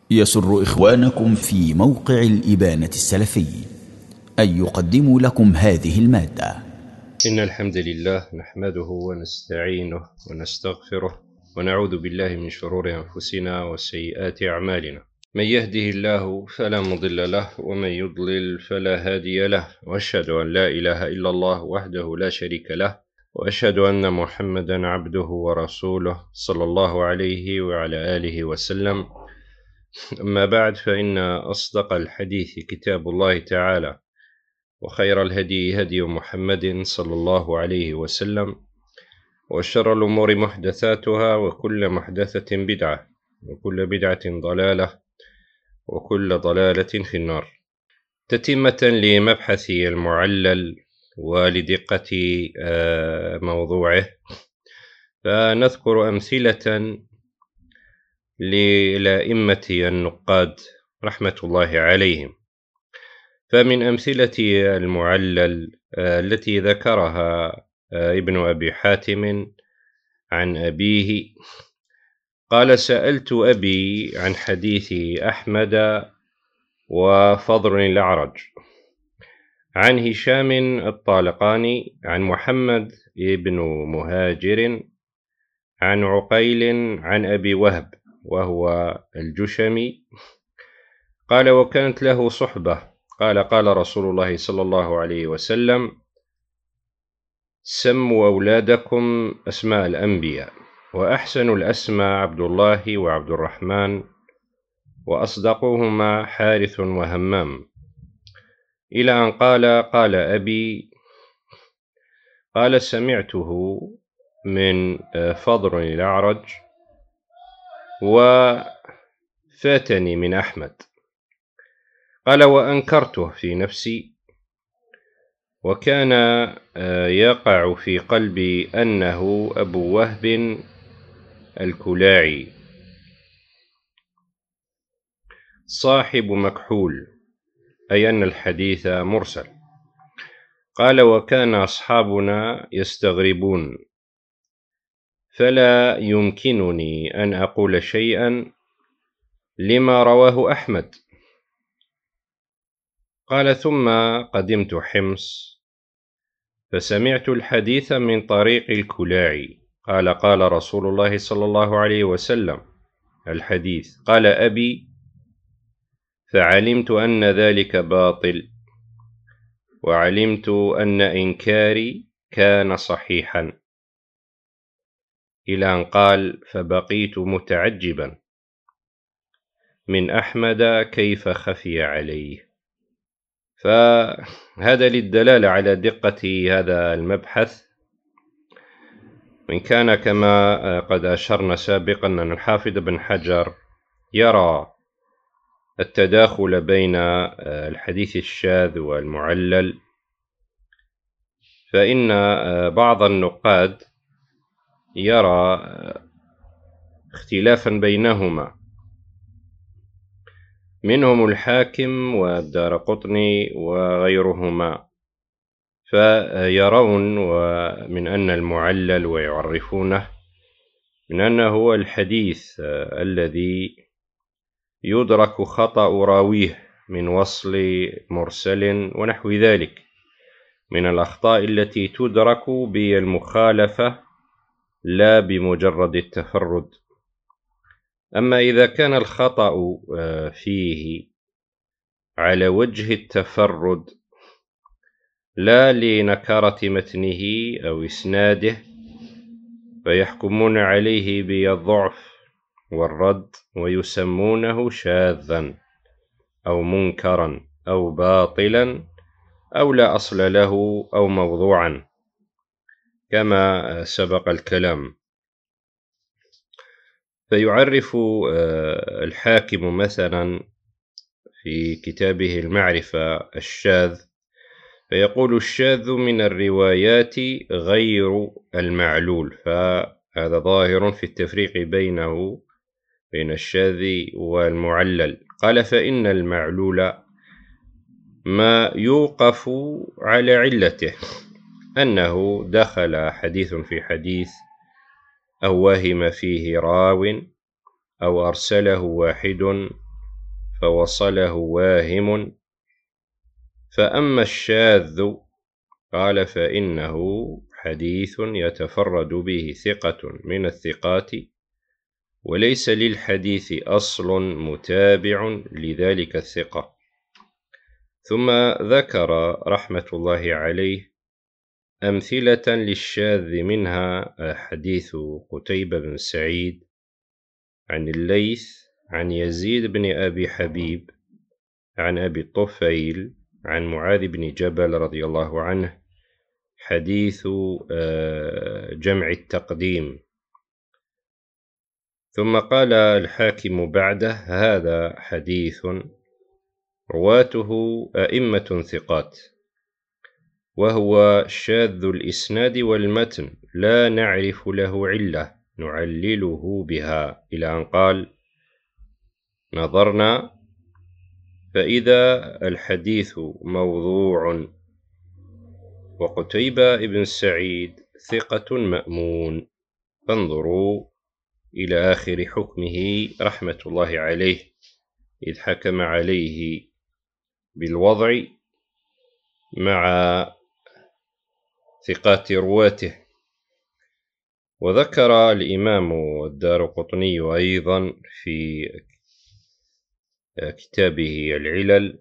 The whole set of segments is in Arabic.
يسر إخوانكم في موقع الإبانة السلفي أن يقدموا لكم هذه المادة. إن الحمد لله نحمده ونستعينه ونستغفره ونعوذ بالله من شرور أنفسنا وسيئات أعمالنا. من يهده الله فلا مضل له ومن يضلل فلا هادي له، وأشهد أن لا إله إلا الله وحده لا شريك له، وأشهد أن محمدا عبده ورسوله صلى الله عليه وعلى آله وسلم. أما بعد، فإن أصدق الحديث كتاب الله تعالى، وخير الهدي هدي محمد صلى الله عليه وسلم، وشر الأمور محدثاتها، وكل محدثة بدعة، وكل بدعة ضلالة، وكل ضلالة في النار. تتمة لمبحث المعلل ولدقة موضوعه، فنذكر أمثلة للأئمة النقاد رحمة الله عليهم. فمن أمثلة المعلل التي ذكرها ابن أبي حاتم عن أبيه قال: سألت أبي عن حديث أحمد وفضل الأعرج عن هشام الطالقاني عن محمد بن مهاجر عن عقيل عن أبي وهب وهو الجشمي قال: وكانت له صحبة، قال: قال رسول الله صلى الله عليه وسلم: سموا أولادكم أسماء الأنبياء، وأحسن الأسماء عبد الله وعبد الرحمن، وأصدقهما حارث وهمام، إلى أن قال: قال أبي، قال: سمعته من فضل الأعرج وفاتني من أحمد. قال: وأنكرته في نفسي، وكان يقع في قلبي أنه أبو وهب الكلاعي صاحب مكحول، أي أن الحديث مرسل. قال: وكان أصحابنا يستغربون، فلا يمكنني أن أقول شيئا لما رواه أحمد. قال: ثم قدمت حمص فسمعت الحديث من طريق الكلاعي، قال: قال رسول الله صلى الله عليه وسلم الحديث. قال أبي: فعلمت أن ذلك باطل، وعلمت أن إنكاري كان صحيحا، إلى أن قال: فبقيت متعجبا من أحمد كيف خفي عليه. فهذا للدلالة على دقة هذا المبحث، وإن كان كما قد أشرنا سابقا أن الحافظ بن حجر يرى التداخل بين الحديث الشاذ والمعلل، فإن بعض النقاد يرى اختلافا بينهما، منهم الحاكم والدارقطني وغيرهما، فيرون من أن المعلل ويعرفونه من أنه هو الحديث الذي يدرك خطأ راويه من وصل مرسل ونحو ذلك من الأخطاء التي تدرك بالمخالفة لا بمجرد التفرد. أما إذا كان الخطأ فيه على وجه التفرد لا لنكارة متنه أو إسناده، فيحكمون عليه بالضعف والرد، ويسمونه شاذا أو منكرا أو باطلا أو لا أصل له أو موضوعا، كما سبق الكلام. فيعرف الحاكم مثلا في كتابه المعرفة الشاذ، فيقول: الشاذ من الروايات غير المعلول. فهذا ظاهر في التفريق بين الشاذ والمعلل. قال: فإن المعلول ما يوقف على علته، أنه دخل حديث في حديث، أو وهم فيه راو، أو أرسله واحد، فوصله واهم. فأما الشاذ قال فإنه حديث يتفرد به ثقة من الثقات، وليس للحديث أصل متابع لذلك الثقة. ثم ذكر رحمة الله عليه أمثلة للشاذ، منها حديث قتيبة بن سعيد عن الليث عن يزيد بن أبي حبيب عن أبي الطفيل عن معاذ بن جبل رضي الله عنه، حديث جمع التقديم. ثم قال الحاكم بعده: هذا حديث رواته أئمة ثقات، وهو شاذ الإسناد والمتن، لا نعرف له علة نعلله بها، إلى أن قال: نظرنا فإذا الحديث موضوع، وقتيبة بن سعيد ثقة مأمون، فانظروا إلى آخر حكمه رحمة الله عليه، إذ حكم عليه بالوضع مع ثقات رواته. وذكر الإمام الدارقطني أيضا في كتابه العلل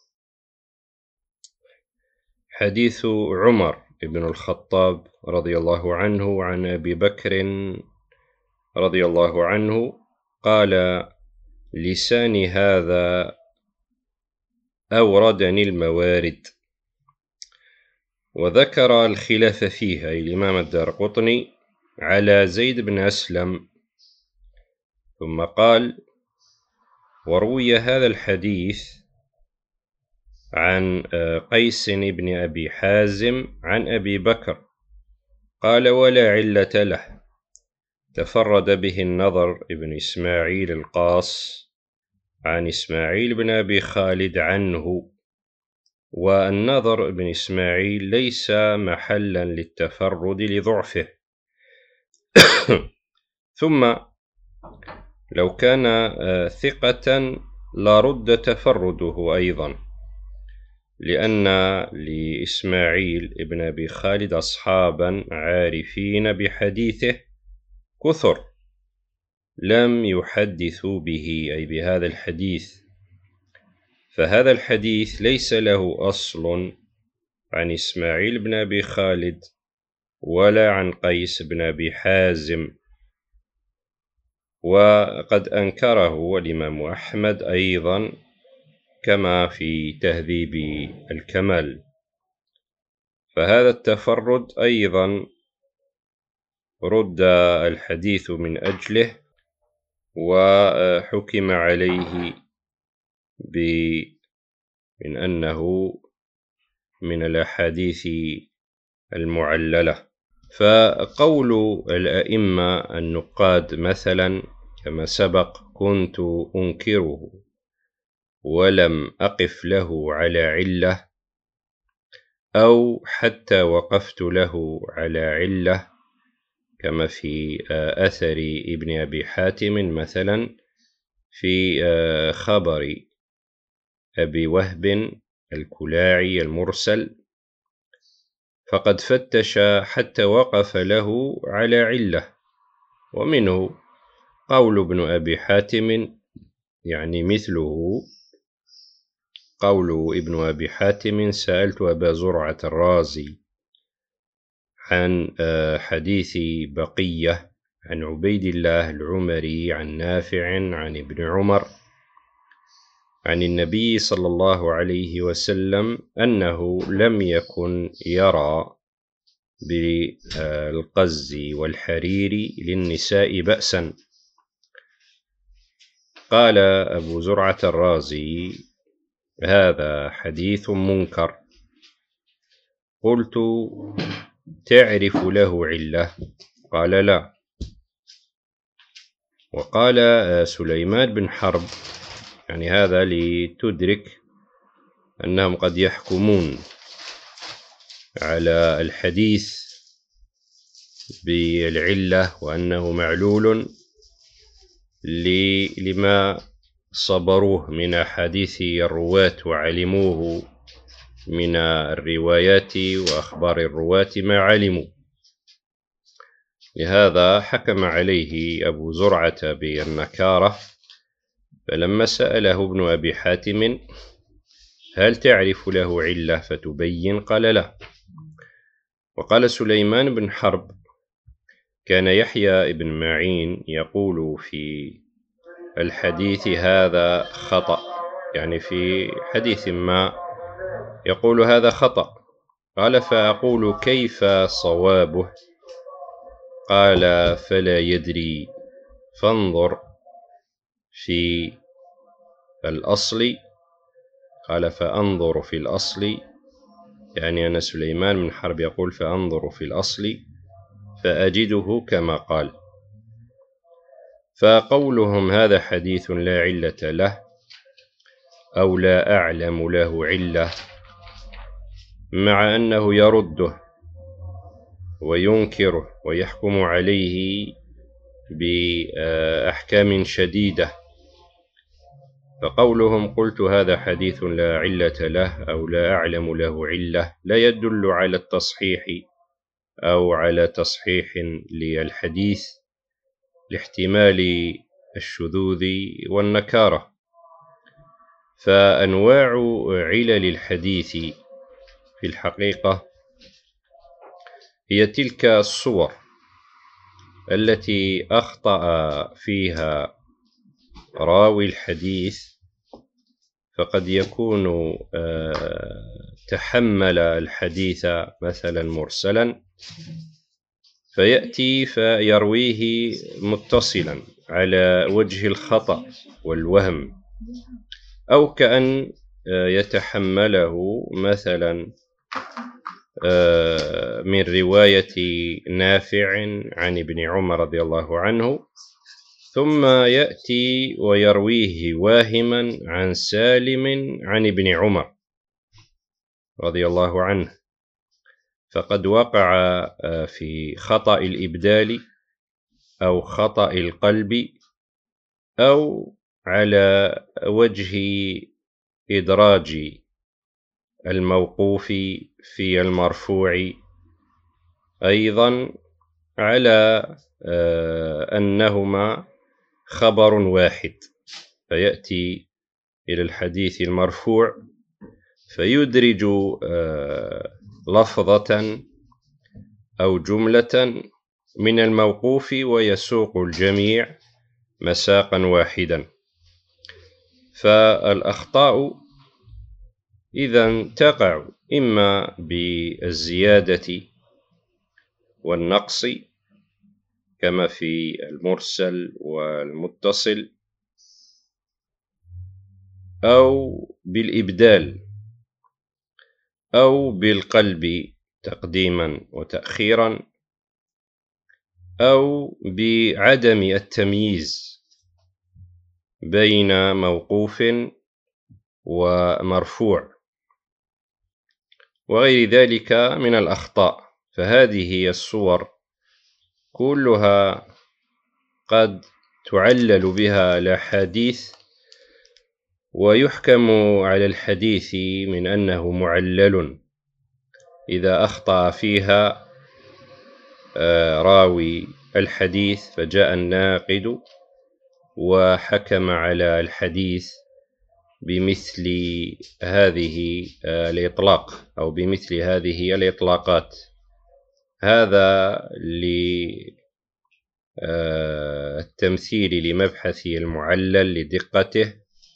حديث عمر بن الخطاب رضي الله عنه عن أبي بكر رضي الله عنه قال: لساني هذا أوردني الموارد. وذكر الخلاف فيها الإمام الدارقطني على زيد بن أسلم، ثم قال: وروي هذا الحديث عن قيس بن أبي حازم عن أبي بكر، قال: ولا علة له، تفرد به النضر بن إسماعيل القاص عن إسماعيل بن أبي خالد عنه، والنضر بن إسماعيل ليس محلا للتفرد لضعفه. ثم لو كان ثقة لرد تفرده أيضا، لأن لإسماعيل بن أبي خالد أصحابا عارفين بحديثه كثر لم يحدثوا به، أي بهذا الحديث، فهذا الحديث ليس له أصل عن إسماعيل بن أبي خالد ولا عن قيس بن أبي حازم. وقد أنكره الإمام أحمد أيضا كما في تهذيب الكمال. فهذا التفرد أيضا رد الحديث من أجله، وحكم عليه من أنه من الأحاديث المعللة. فقول الأئمة النقاد مثلا كما سبق: كنت أنكره ولم أقف له على علة، أو حتى وقفت له على علة، كما في أثر ابن أبي حاتم مثلا في خبر أبي وهب الكلاعي المرسل، فقد فتش حتى وقف له على علة. ومنه قول ابن أبي حاتم، يعني مثله قول ابن أبي حاتم: سألت أبا زرعة الرازي عن حديث بقية عن عبيد الله العمري عن نافع عن ابن عمر عن النبي صلى الله عليه وسلم أنه لم يكن يرى بالقز والحرير للنساء بأسا. قال أبو زرعة الرازي: هذا حديث منكر. قلت: تعرف له علة؟ قال: لا. وقال سليمان بن حرب، يعني هذا لتدرك أنهم قد يحكمون على الحديث بالعلة وأنه معلول لما صبروه من أحاديث الرواة وعلموه من الروايات وأخبار الرواة ما علموا، لهذا حكم عليه أبو زرعة بالنكارة. فلما سأله ابن أبي حاتم هل تعرف له علة فتبين؟ قال لا. وقال سليمان بن حرب كان يحيى بن معين يقول في الحديث هذا خطأ، يعني في حديث ما يقول هذا خطأ. قال فأقول كيف صوابه؟ قال فلا يدري فانظر في الأصل. قال فأنظر في الأصل، يعني أن سليمان بن حرب يقول فأنظر في الأصل فأجده كما قال. فقولهم هذا حديث لا علة له أو لا أعلم له علة، مع أنه يرده وينكره ويحكم عليه بأحكام شديدة، فقولهم قلت هذا حديث لا علة له أو لا أعلم له علة لا يدل على التصحيح أو على تصحيح للحديث لاحتمال الشذوذ والنكارة. فأنواع علل الحديث في الحقيقة هي تلك الصور التي أخطأ فيها راوي الحديث، فقد يكون تحمل الحديث مثلا مرسلا فيأتي فيرويه متصلا على وجه الخطأ والوهم، أو كأن يتحمله مثلا من رواية نافع عن ابن عمر رضي الله عنه، ثم يأتي ويرويه واهما عن سالم عن ابن عمر رضي الله عنه، فقد وقع في خطأ الإبدال أو خطأ القلب أو على وجه إدراج الموقوف في المرفوع، أيضا على أنهما خبر واحد، فيأتي إلى الحديث المرفوع فيدرج لفظة أو جملة من الموقوف ويسوق الجميع مساقا واحدا. فالأخطاء إذا تقع إما بالزيادة والنقص كما في المرسل والمتصل، أو بالإبدال، أو بالقلب تقديما وتأخيرا، أو بعدم التمييز بين موقوف ومرفوع وغير ذلك من الأخطاء. فهذه هي الصور كلها قد تعلل بها الأحاديث ويحكم على الحديث من أنه معلل إذا أخطأ فيها راوي الحديث فجاء الناقد وحكم على الحديث بمثل هذه الإطلاق أو بمثل هذه الإطلاقات. هذا للتمثيل لمبحث المعلل لدقته.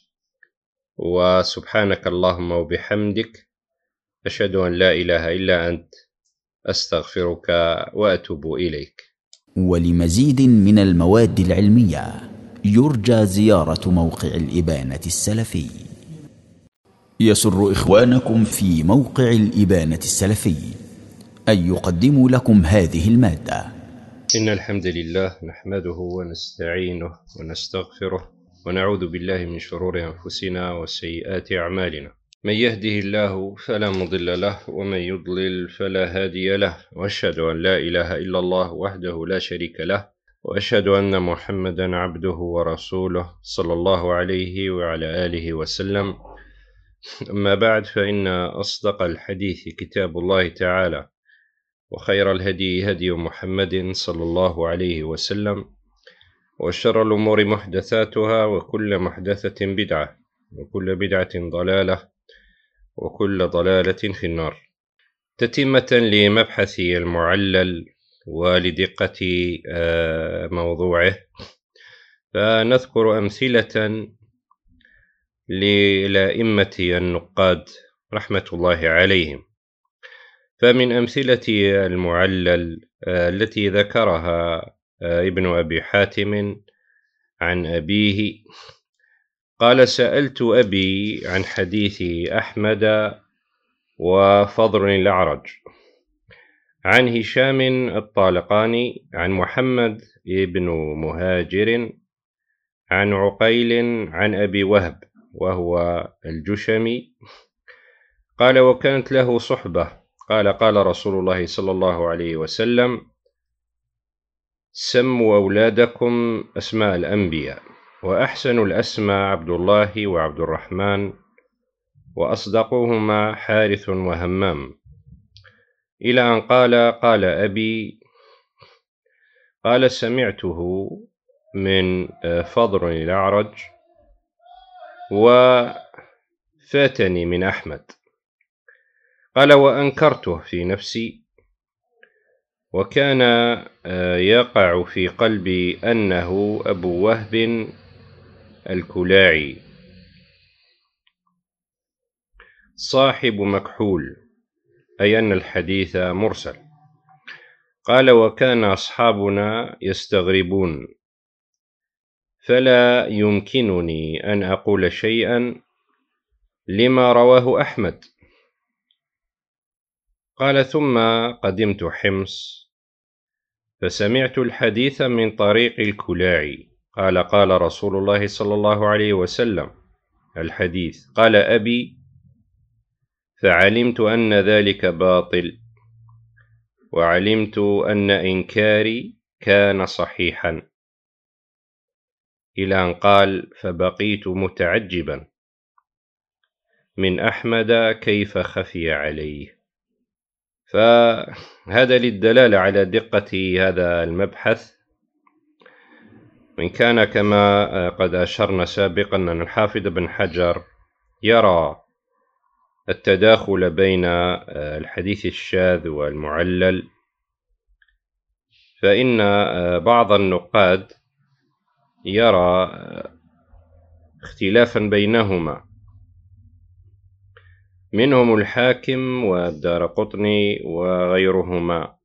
وسبحانك اللهم وبحمدك أشهد أن لا إله إلا أنت أستغفرك وأتوب إليك. ولمزيد من المواد العلمية يرجى زيارة موقع الإبانة السلفي. يسر إخوانكم في موقع الإبانة السلفي أن يقدموا لكم هذه المادة. إن الحمد لله نحمده ونستعينه ونستغفره ونعوذ بالله من شرور أنفسنا وسيئات أعمالنا. من يهده الله فلا مضل له ومن يضلل فلا هادي له، وأشهد أن لا إله إلا الله وحده لا شريك له، وأشهد أن محمدا عبده ورسوله صلى الله عليه وعلى آله وسلم. أما بعد، فإن أصدق الحديث كتاب الله تعالى، وخير الهدي هدي محمد صلى الله عليه وسلم، وشر الأمور محدثاتها، وكل محدثة بدعة، وكل بدعة ضلالة، وكل ضلالة في النار. تتمة لمبحث المعلل ولدقة موضوعه، فنذكر أمثلة للأئمة النقاد رحمة الله عليهم. فمن أمثلة المعلل التي ذكرها ابن أبي حاتم عن أبيه قال: سألت أبي عن حديث أحمد وفضل الأعرج عن هشام الطالقاني عن محمد بن مهاجر عن عقيل عن أبي وهب وهو الجشمي قال: وكانت له صحبة قال: قال رسول الله صلى الله عليه وسلم: سموا أولادكم أسماء الأنبياء، وأحسن الأسماء عبد الله وعبد الرحمن، وأصدقهما حارث وهمام، إلى أن قال أبي، قال: سمعته من فضل الأعرج وفاتني من أحمد. قال: وأنكرته في نفسي، وكان يقع في قلبي أنه أبو وهب الكلاعي صاحب مكحول، أي أن الحديث مرسل. قال: وكان أصحابنا يستغربون، فلا يمكنني أن أقول شيئا لما رواه أحمد. قال: ثم قدمت حمص فسمعت الحديث من طريق الكلاعي قال: قال رسول الله صلى الله عليه وسلم الحديث. قال أبي: فعلمت أن ذلك باطل، وعلمت أن إنكاري كان صحيحا، إلى أن قال: فبقيت متعجبا من أحمد كيف خفي عليه. فهذا للدلالة على دقة هذا المبحث، من كان كما قد أشرنا سابقا أن الحافظ بن حجر يرى التداخل بين الحديث الشاذ والمعلل، فإن بعض النقاد يرى اختلافا بينهما، منهم الحاكم والدارقطني وغيرهما،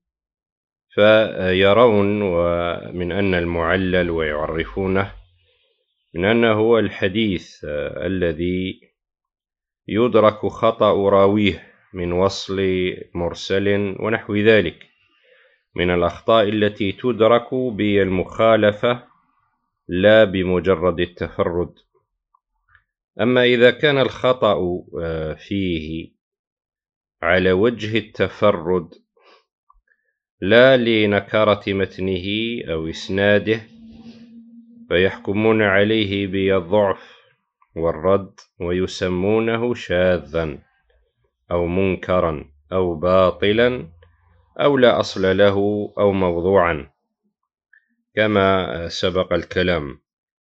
فيرون من أن المعلل ويعرفونه من أنه هو الحديث الذي يدرك خطأ راويه من وصل مرسل ونحو ذلك من الأخطاء التي تدرك بالمخالفة لا بمجرد التفرد. أما إذا كان الخطأ فيه على وجه التفرد لا لنكارة متنه أو إسناده، فيحكمون عليه بالضعف والرد، ويسمونه شاذا أو منكرا أو باطلا أو لا أصل له أو موضوعا، كما سبق الكلام.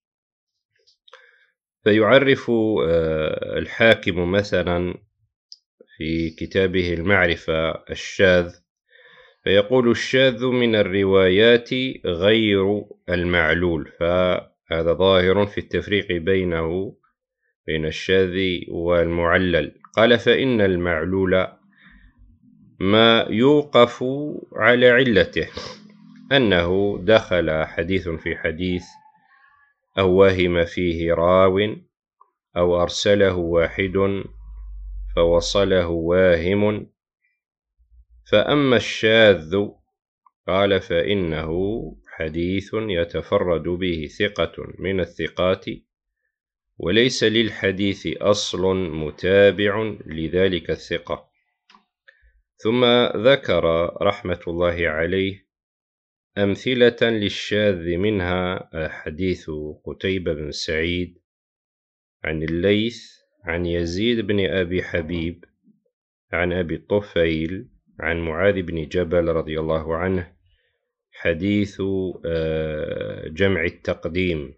فيعرف الحاكم مثلا في كتابه المعرفة الشاذ، فيقول: الشاذ من الروايات غير المعلول. فهذا ظاهر في التفريق بين الشاذ والمعلل. قال: فإن المعلول ما يوقف على علته، أنه دخل حديث في حديث، أو وهم فيه راو، أو أرسله واحد فوصله واهم. فأما الشاذ قال: فإنه حديث يتفرد به ثقة من الثقات، وليس للحديث أصل متابع لذلك الثقة. ثم ذكر رحمة الله عليه أمثلة للشاذ منها حديث قتيبة بن سعيد عن الليث عن يزيد بن أبي حبيب عن أبي الطفيل عن معاذ بن جبل رضي الله عنه، حديث جمع التقديم.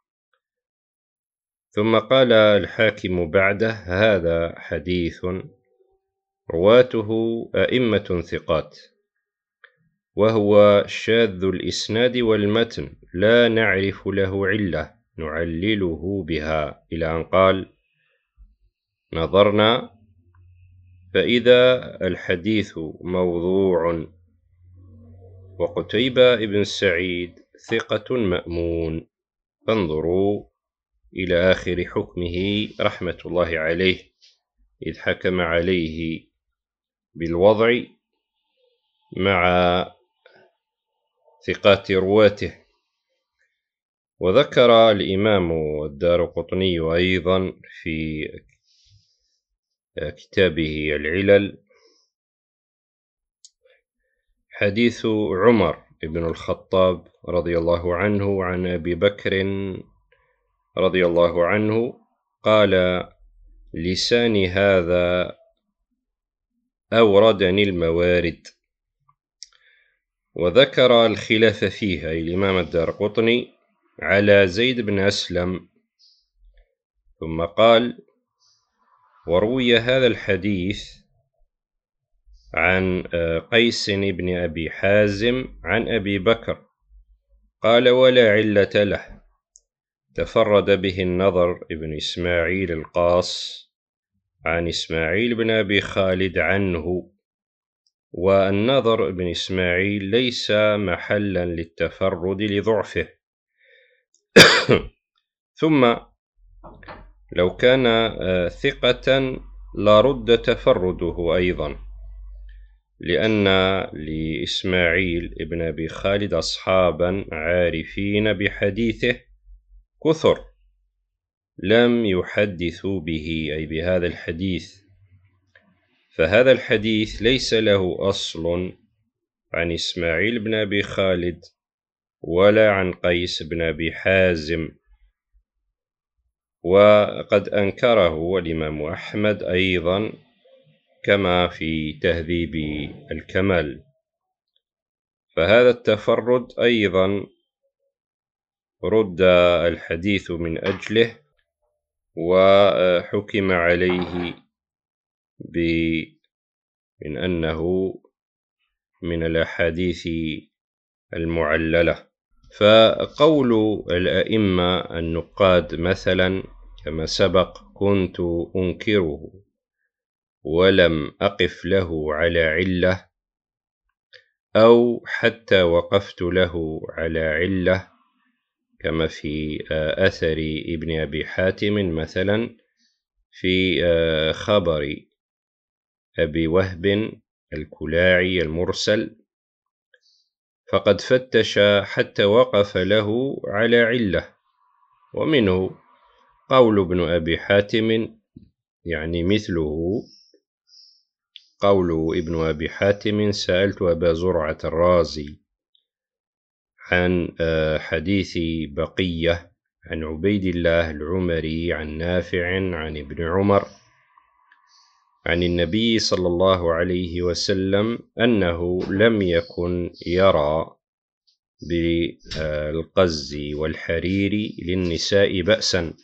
ثم قال الحاكم بعده: هذا حديث رواته أئمة ثقات، وهو شاذ الإسناد والمتن، لا نعرف له علة نعلله بها، إلى أن قال: نظرنا فإذا الحديث موضوع، وقتيبة بن سعيد ثقة مأمون، فانظروا إلى آخر حكمه رحمة الله عليه، إذ حكم عليه بالوضع مع ثقات رواته. وذكر الإمام الدارقطني أيضا في كتابه العلل حديث عمر بن الخطاب رضي الله عنه عن أبي بكر رضي الله عنه قال: لساني هذا أوردني الموارد. وذكر الخلاف فيها الإمام الدارقطني على زيد بن أسلم، ثم قال: وروي هذا الحديث عن قيس بن أبي حازم عن أبي بكر، قال: ولا علة له، تفرد به النضر بن إسماعيل القاص عن إسماعيل بن أبي خالد عنه، والنضر بن إسماعيل ليس محلا للتفرد لضعفه. ثم لو كان ثقة لرد تفرده أيضا، لأن لإسماعيل بن أبي خالد أصحابا عارفين بحديثه كثر لم يحدثوا به، أي بهذا الحديث، فهذا الحديث ليس له أصل عن إسماعيل بن أبي خالد ولا عن قيس بن أبي حازم. وقد أنكره الإمام أحمد أيضا كما في تهذيب الكمال، فهذا التفرد أيضا رد الحديث من أجله، وحكم عليه من أنه من الأحاديث المعللة. فقول الأئمة النقاد مثلا كما سبق: كنت أنكره ولم أقف له على علة، أو حتى وقفت له على علة، كما في أثر ابن أبي حاتم مثلا في خبر أبي وهب الكلاعي المرسل، فقد فتش حتى وقف له على علة. ومنه قول ابن أبي حاتم، يعني مثله قول ابن أبي حاتم: سألت أبا زرعة الرازي عن حديث بقية عن عبيد الله العمري عن نافع عن ابن عمر عن النبي صلى الله عليه وسلم أنه لم يكن يرى بالقز والحرير للنساء بأسا.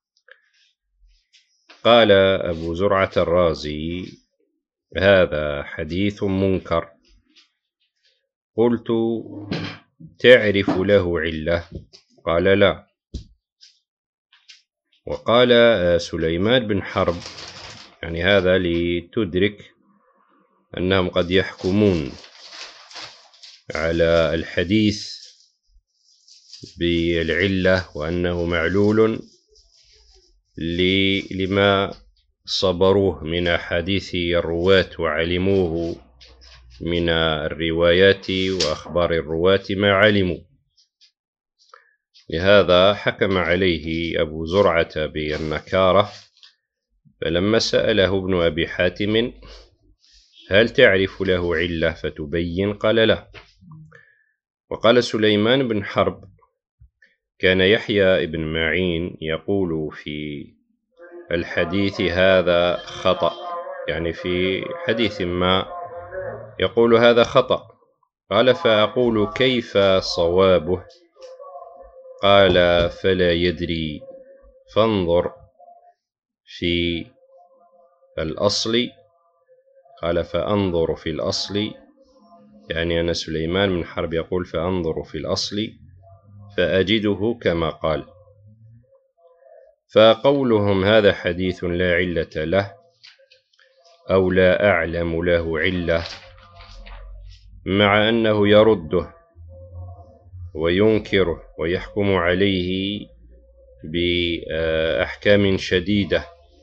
قال أبو زرعة الرازي: هذا حديث منكر. قلت: تعرف له علة؟ قال: لا. وقال سليمان بن حرب، يعني هذا لتدرك أنهم قد يحكمون على الحديث بالعلة وأنه معلول لما صبروه من أحاديث الرواة وعلموه من الروايات وأخبار الرواة ما علموا، لهذا حكم عليه أبو زرعة بالنكارة. فلما سأله ابن أبي حاتم: هل تعرف له علة فتبين؟ قال: لا. وقال سليمان بن حرب: كان يحيى بن معين يقول في الحديث هذا خطأ، يعني في حديث ما يقول هذا خطأ. قال: فأقول كيف صوابه؟ قال: فلا يدري، فانظر في الأصل. قال: فأنظر في الأصل، يعني أن سليمان بن حرب يقول: فأنظر في الأصل فأجده كما قال. فقولهم هذا حديث لا علة له أو لا أعلم له علة، مع أنه يرده وينكره ويحكم عليه بأحكام شديدة،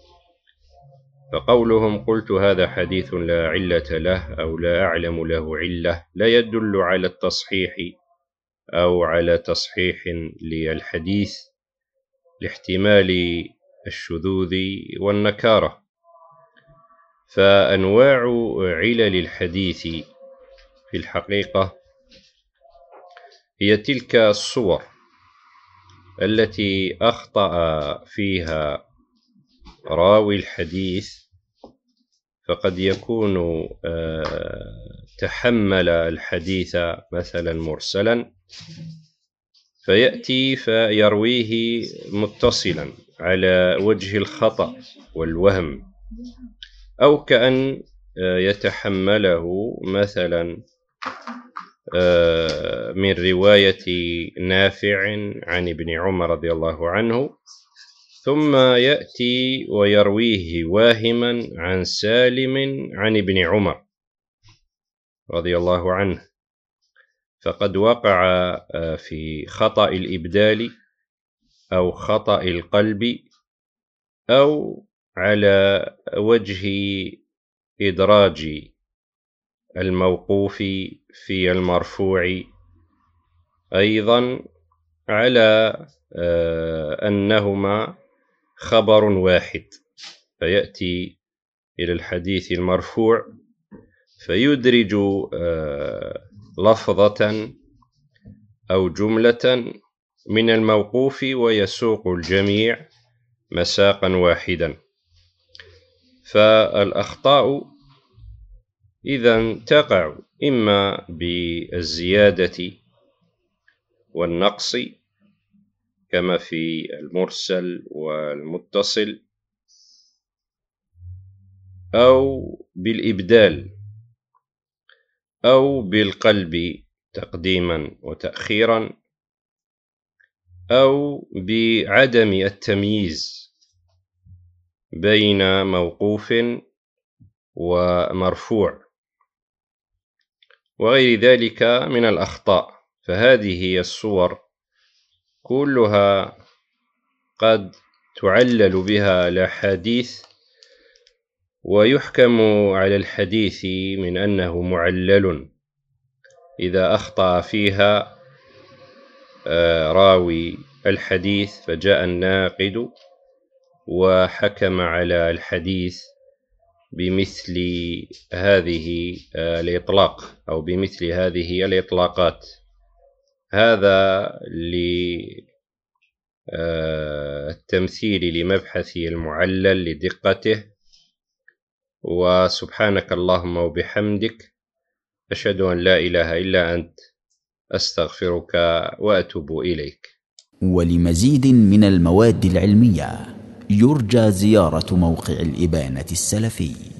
فقولهم قلت هذا حديث لا علة له أو لا أعلم له علة لا يدل على التصحيح أو على تصحيح للحديث لاحتمال الشذوذ والنكارة. فأنواع علل الحديث في الحقيقة هي تلك الصور التي أخطأ فيها راوي الحديث، فقد يكون تحمل الحديث مثلا مرسلا، فيأتي فيرويه متصلا على وجه الخطأ والوهم، أو كأن يتحمله مثلا من رواية نافع عن ابن عمر رضي الله عنه، ثم يأتي ويرويه واهما عن سالم عن ابن عمر رضي الله عنه، فقد وقع في خطأ الإبدال أو خطأ القلب، أو على وجه إدراج الموقوف في المرفوع، أيضا على أنهما خبر واحد، فيأتي إلى الحديث المرفوع فيدرج لفظة أو جملة من الموقوف ويسوق الجميع مساقا واحدا. فالأخطاء إذن تقع إما بالزيادة والنقص كما في المرسل والمتصل، أو بالإبدال، أو بالقلب تقديما وتأخيرا، أو بعدم التمييز بين موقوف ومرفوع وغير ذلك من الأخطاء. فهذه هي الصور كلها قد تعلل بها الأحاديث، ويحكم على الحديث من أنه معلل إذا أخطأ فيها راوي الحديث فجاء الناقد وحكم على الحديث بمثل هذه الإطلاق أو بمثل هذه الإطلاقات. هذا للتمثيل لمبحث المعلل لدقته. وسبحانك اللهم وبحمدك، أشهد أن لا إله إلا أنت، أستغفرك وأتوب إليك. ولمزيد من المواد العلمية يرجى زيارة موقع الإبانة السلفي.